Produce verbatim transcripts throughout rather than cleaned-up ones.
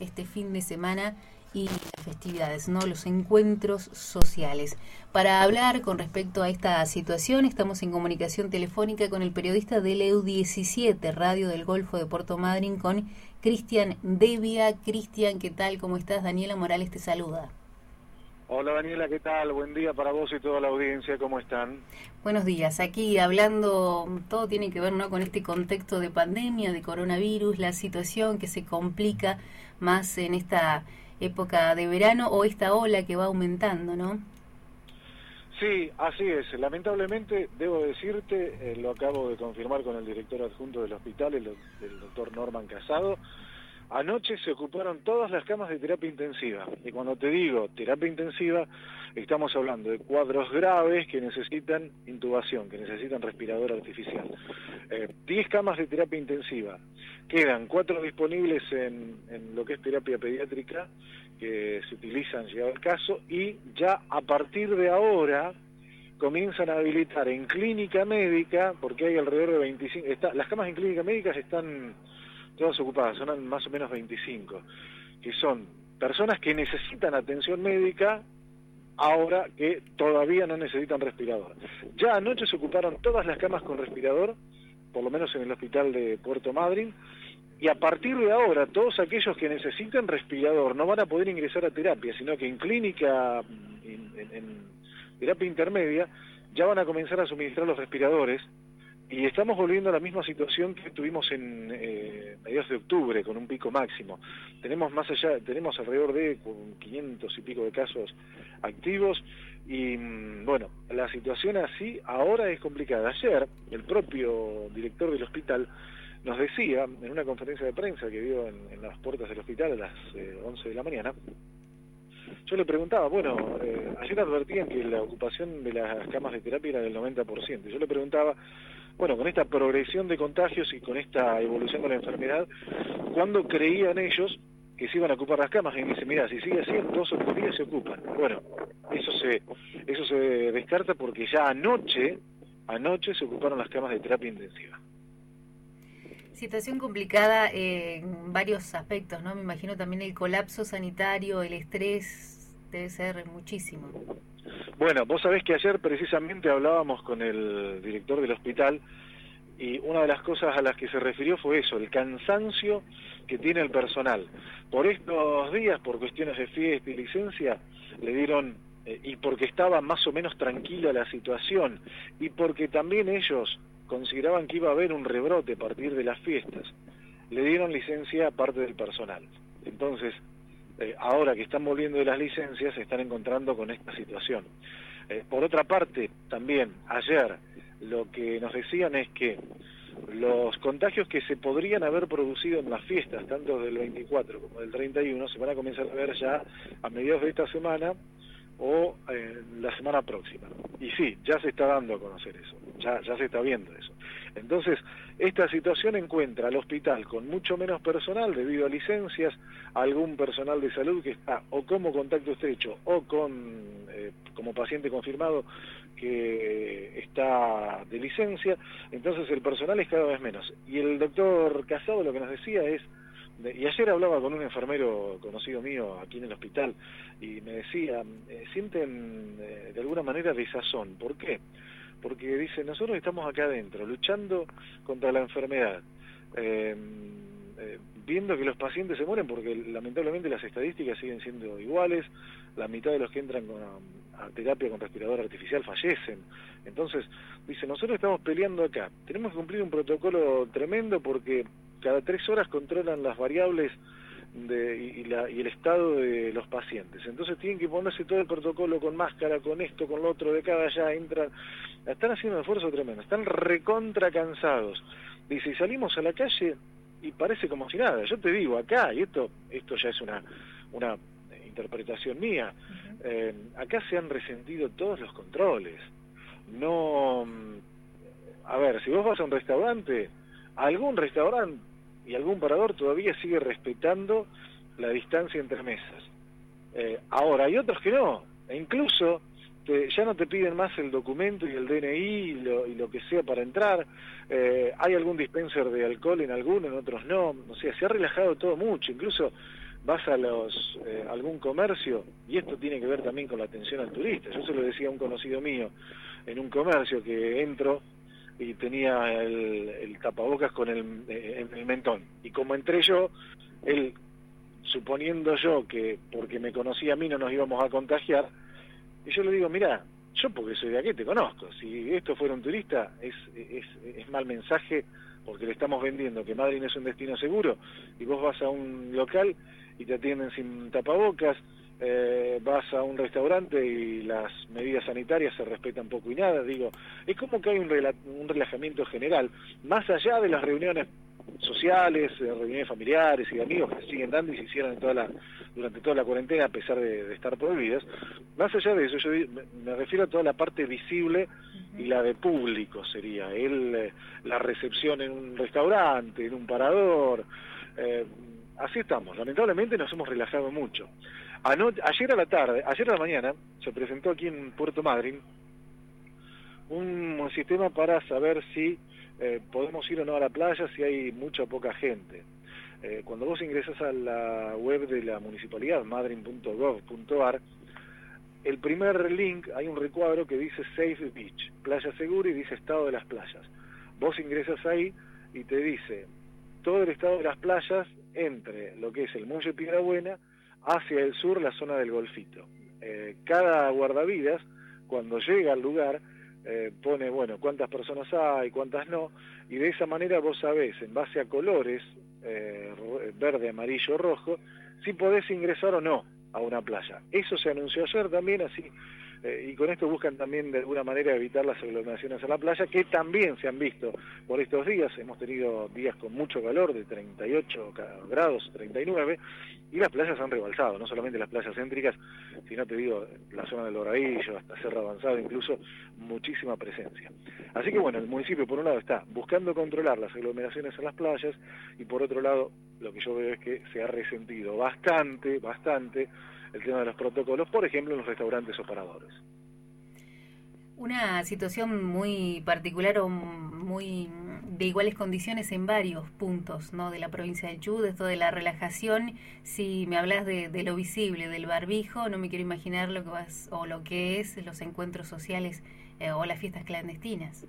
este fin de semana y las festividades, ¿no? Los encuentros sociales. Para hablar con respecto a esta situación, estamos en comunicación telefónica con el periodista del E U diecisiete, Radio del Golfo de Puerto Madryn, con Cristian Devia. Cristian, ¿qué tal? ¿Cómo estás? Daniela Morales te saluda. Hola Daniela, ¿qué tal? Buen día para vos y toda la audiencia, ¿cómo están? Buenos días, aquí hablando, todo tiene que ver, ¿no?, con este contexto de pandemia, de coronavirus, la situación que se complica más en esta época de verano o esta ola que va aumentando, ¿no? Sí, así es. Lamentablemente, debo decirte, eh, lo acabo de confirmar con el director adjunto del hospital, el, el doctor Norman Casado. Anoche se ocuparon todas las camas de terapia intensiva. Y cuando te digo terapia intensiva, estamos hablando de cuadros graves que necesitan intubación, que necesitan respirador artificial. Eh, diez camas de terapia intensiva. Quedan cuatro disponibles en, en lo que es terapia pediátrica, que se utilizan llegado el caso, y ya a partir de ahora comienzan a habilitar en clínica médica, porque hay alrededor de veinticinco... Está, las camas en clínica médica están todas ocupadas, son más o menos veinticinco, que son personas que necesitan atención médica ahora que todavía no necesitan respirador. Ya anoche se ocuparon todas las camas con respirador, por lo menos en el hospital de Puerto Madryn, y a partir de ahora todos aquellos que necesiten respirador no van a poder ingresar a terapia, sino que en clínica, en, en, en terapia intermedia, ya van a comenzar a suministrar los respiradores. Y estamos volviendo a la misma situación que tuvimos en eh, mediados de octubre, con un pico máximo. Tenemos más allá, tenemos alrededor de quinientos y pico de casos activos, y bueno, la situación así ahora es complicada. Ayer, el propio director del hospital nos decía, en una conferencia de prensa que dio en, en las puertas del hospital a las eh, once de la mañana, yo le preguntaba, bueno, eh, ayer advertían que la ocupación de las camas de terapia era del noventa por ciento. Yo le preguntaba, bueno, con esta progresión de contagios y con esta evolución de la enfermedad, ¿cuándo creían ellos que se iban a ocupar las camas? Y me dice, mira, si sigue así, en dos o tres días se ocupan. Bueno, eso se eso se descarta porque ya anoche, anoche se ocuparon las camas de terapia intensiva. Situación complicada eh, en varios aspectos, ¿no? Me imagino también el colapso sanitario, el estrés, debe ser muchísimo. Bueno, vos sabés que ayer precisamente hablábamos con el director del hospital y una de las cosas a las que se refirió fue eso, el cansancio que tiene el personal. Por estos días, por cuestiones de fiesta y licencia, le dieron, eh, y porque estaba más o menos tranquila la situación, y porque también ellos consideraban que iba a haber un rebrote a partir de las fiestas, le dieron licencia a parte del personal. Entonces, Eh, ahora que están volviendo de las licencias, se están encontrando con esta situación. Eh, por otra parte, también, ayer, lo que nos decían es que los contagios que se podrían haber producido en las fiestas, tanto del veinticuatro como del treinta y uno, se van a comenzar a ver ya a mediados de esta semana o eh, la semana próxima. Y sí, ya se está dando a conocer eso, ya, ya se está viendo eso. Entonces, esta situación encuentra al hospital con mucho menos personal debido a licencias, algún personal de salud que está o como contacto estrecho o con eh, como paciente confirmado que está de licencia, entonces el personal es cada vez menos. Y el doctor Casado lo que nos decía es, y ayer hablaba con un enfermero conocido mío aquí en el hospital, y me decía, eh, sienten eh, de alguna manera desazón. ¿Por qué? Porque dice, nosotros estamos acá adentro, luchando contra la enfermedad, eh, eh, viendo que los pacientes se mueren, porque lamentablemente las estadísticas siguen siendo iguales, la mitad de los que entran con, a, a terapia con respirador artificial fallecen. Entonces, dice, nosotros estamos peleando acá, tenemos que cumplir un protocolo tremendo porque cada tres horas controlan las variables de, y, y, la, y el estado de los pacientes. Entonces tienen que ponerse todo el protocolo con máscara, con esto, con lo otro, de cada allá, entran, están haciendo un esfuerzo tremendo, están recontra cansados. Dice, y salimos a la calle y parece como si nada. Yo te digo, acá, y esto esto ya es una, una interpretación mía, eh, acá se han resentido todos los controles. No, a ver, si vos vas a un restaurante, algún restaurante y algún parador todavía sigue respetando la distancia entre mesas. Eh, ahora, hay otros que no, e incluso te, ya no te piden más el documento y el D N I y lo, y lo que sea para entrar. Eh, hay algún dispenser de alcohol en algunos, en otros no. O sea, se ha relajado todo mucho. Incluso vas a los eh, algún comercio, y esto tiene que ver también con la atención al turista. Yo se lo decía a un conocido mío en un comercio que entro y tenía el, el tapabocas con el, eh, el mentón, y como entré yo, él, suponiendo yo que porque me conocía a mí no nos íbamos a contagiar, y yo le digo, mirá, yo porque soy de aquí te conozco, si esto fuera un turista es, es, es mal mensaje, porque le estamos vendiendo que Madryn es un destino seguro, y vos vas a un local y te atienden sin tapabocas, eh, vas a un restaurante y las medidas sanitarias se respetan poco y nada. Digo, es como que hay un, rela un relajamiento general, más allá de las reuniones sociales, eh, reuniones familiares y de amigos que siguen dando y se hicieron en toda la, durante toda la cuarentena a pesar de, de estar prohibidas. Más allá de eso, yo me, me refiero a toda la parte visible y la de público sería, el, eh, la recepción en un restaurante, en un parador, eh, así estamos. Lamentablemente nos hemos relajado mucho. Ano ayer a la tarde, ayer a la mañana, se presentó aquí en Puerto Madryn un, un sistema para saber si eh, podemos ir o no a la playa, si hay mucha o poca gente. Eh, cuando vos ingresas a la web de la municipalidad, madryn punto gov punto ar, el primer link, hay un recuadro que dice Safe Beach, playa segura, y dice estado de las playas. Vos ingresas ahí y te dice todo el estado de las playas entre lo que es el Muelle Piedrabuena hacia el sur, la zona del Golfito. Eh, cada guardavidas, cuando llega al lugar, eh, pone, bueno, cuántas personas hay, cuántas no, y de esa manera vos sabés, en base a colores, eh, verde, amarillo, rojo, si podés ingresar o no a una playa. Eso se anunció ayer también, así, eh, y con esto buscan también de alguna manera evitar las aglomeraciones en la playa, que también se han visto por estos días. Hemos tenido días con mucho calor, de treinta y ocho grados, treinta y nueve, y las playas han rebalsado, no solamente las playas céntricas, sino te digo, la zona del Doradillo, hasta Cerro Avanzado, incluso muchísima presencia. Así que bueno, el municipio por un lado está buscando controlar las aglomeraciones en las playas, y por otro lado, lo que yo veo es que se ha resentido bastante, bastante, el tema de los protocolos, por ejemplo, en los restaurantes o paradores. Una situación muy particular o muy de iguales condiciones en varios puntos, ¿no?, de la provincia del Chubut, esto de la relajación. Si me hablas de, de lo visible, del barbijo, no me quiero imaginar lo que vas, o lo que es los encuentros sociales eh, o las fiestas clandestinas.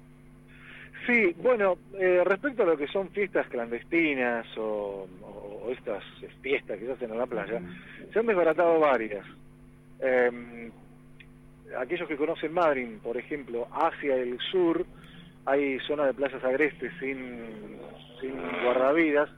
Sí, bueno, eh, respecto a lo que son fiestas clandestinas o, o, o estas fiestas que se hacen en la playa, uh-huh. se han desbaratado varias. Eh, aquellos que conocen Madryn, por ejemplo, hacia el sur, hay zonas de playas agrestes sin, sin guardavidas,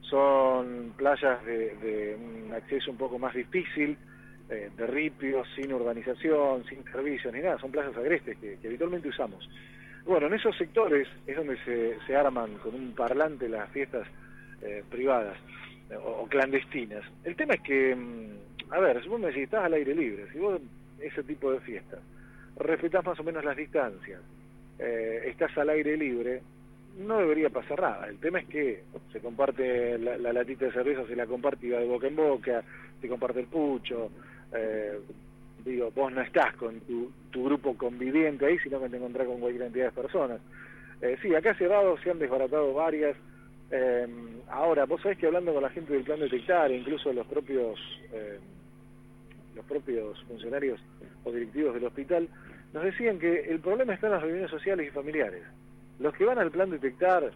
son playas de, de un acceso un poco más difícil, eh, de ripio, sin urbanización, sin servicios ni nada, son playas agrestes que, que habitualmente usamos. Bueno, en esos sectores es donde se, se arman con un parlante las fiestas eh, privadas eh, o, o clandestinas. El tema es que, a ver, si vos me decís, estás al aire libre, si vos ese tipo de fiestas, respetás más o menos las distancias, eh, estás al aire libre, no debería pasar nada. El tema es que se comparte la, la latita de cerveza, se la comparte y va de boca en boca, se comparte el pucho, eh, digo, vos no estás con tu, tu grupo conviviente ahí, sino que te encontrás con cualquier cantidad de personas. Eh, sí, acá cerrado se han desbaratado varias. Eh, ahora, vos sabés que hablando con la gente del Plan Detectar, e incluso los propios eh, los propios funcionarios o directivos del hospital, nos decían que el problema está en las reuniones sociales y familiares. Los que van al Plan Detectar,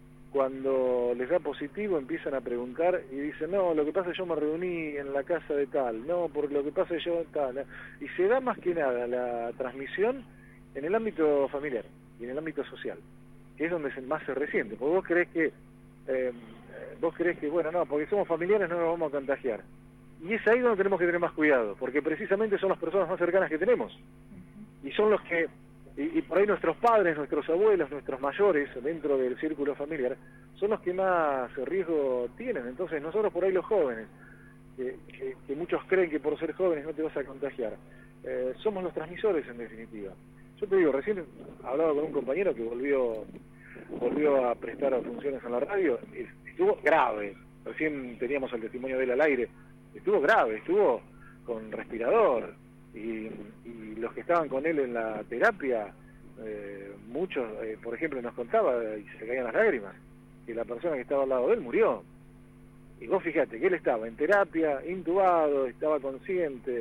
cuando les da positivo, empiezan a preguntar y dicen, no, lo que pasa es que yo me reuní en la casa de tal, no, porque lo que pasa es que yo tal. Y se da más que nada la transmisión en el ámbito familiar y en el ámbito social, que es donde más se resiente. Porque vos creés que, eh, vos creés que, bueno, no, porque somos familiares no nos vamos a contagiar. Y es ahí donde tenemos que tener más cuidado, porque precisamente son las personas más cercanas que tenemos. Y son los que, y, y por ahí nuestros padres, nuestros abuelos, nuestros mayores, dentro del círculo familiar, son los que más riesgo tienen. Entonces nosotros por ahí los jóvenes, que, que, que muchos creen que por ser jóvenes no te vas a contagiar, eh, somos los transmisores en definitiva. Yo te digo, recién hablaba con un compañero que volvió, volvió a prestar funciones en la radio, estuvo grave, recién teníamos el testimonio de él al aire, estuvo grave, estuvo con respirador, y, y los que estaban con él en la terapia, eh, muchos, eh, por ejemplo, nos contaba, y se le caían las lágrimas, que la persona que estaba al lado de él murió. Y vos fíjate que él estaba en terapia, intubado, estaba consciente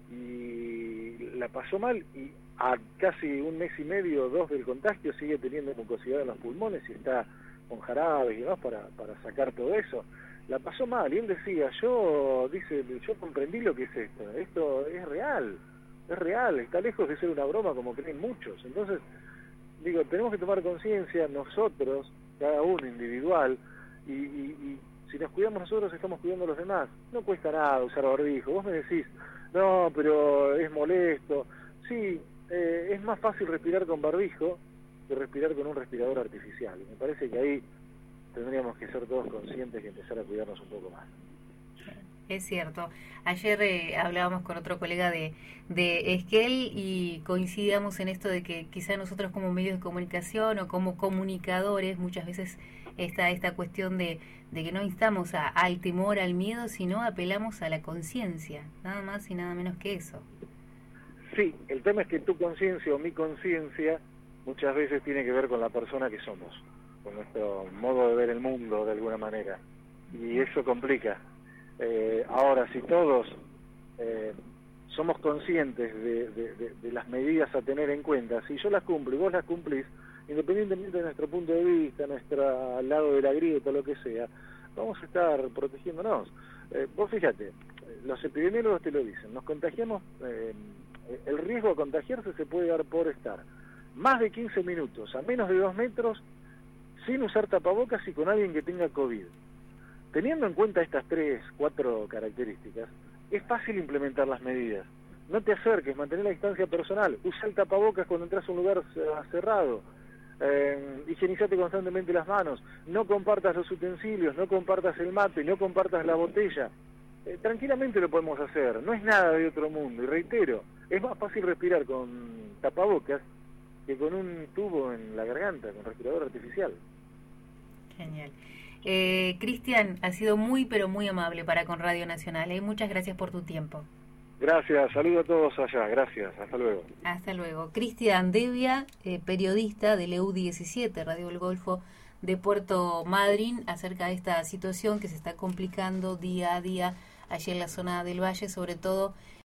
y la pasó mal, y a casi un mes y medio, dos del contagio, sigue teniendo mucosidad en los pulmones y está con jarabes y demás para, para sacar todo eso. La pasó mal, y él decía, yo, dice, yo comprendí lo que es esto, esto es real, es real, está lejos de ser una broma como creen muchos. Entonces, digo, tenemos que tomar conciencia nosotros, cada uno individual, y, y, y si nos cuidamos nosotros, estamos cuidando a los demás. No cuesta nada usar barbijo. Vos me decís, no, pero es molesto. Sí, eh, es más fácil respirar con barbijo que respirar con un respirador artificial. Y me parece que ahí tendríamos que ser todos conscientes y empezar a cuidarnos un poco más. Es cierto. Ayer eh, hablábamos con otro colega de, de Esquel y coincidíamos en esto de que quizá nosotros como medios de comunicación o como comunicadores muchas veces está esta cuestión de, de que no instamos a, al temor, al miedo, sino apelamos a la conciencia, nada más y nada menos que eso. Sí, el tema es que tu conciencia o mi conciencia muchas veces tiene que ver con la persona que somos, con nuestro modo de ver el mundo de alguna manera, y eso complica. Eh, ahora, si todos eh, somos conscientes de, de, de, de las medidas a tener en cuenta, si yo las cumplo y vos las cumplís, independientemente de nuestro punto de vista, nuestro lado de la grieta, lo que sea, vamos a estar protegiéndonos. Eh, vos fíjate, los epidemiólogos te lo dicen, nos contagiamos, eh, el riesgo a contagiarse se puede dar por estar más de quince minutos, a menos de dos metros, sin usar tapabocas y con alguien que tenga COVID. Teniendo en cuenta estas tres, cuatro características, es fácil implementar las medidas. No te acerques, mantén la distancia personal, usa el tapabocas cuando entras a un lugar cerrado, eh, higienizate constantemente las manos, no compartas los utensilios, no compartas el mate, no compartas la botella. Eh, tranquilamente lo podemos hacer, no es nada de otro mundo. Y reitero, es más fácil respirar con tapabocas que con un tubo en la garganta, con respirador artificial. Genial. Eh, Cristian, ha sido muy pero muy amable para con Radio Nacional. ¿eh? Muchas gracias por tu tiempo. Gracias, saludo a todos allá, gracias, hasta luego. Hasta luego. Cristian Devia, eh, periodista del E U diecisiete, Radio del Golfo de Puerto Madryn, acerca de esta situación que se está complicando día a día allí en la zona del Valle, sobre todo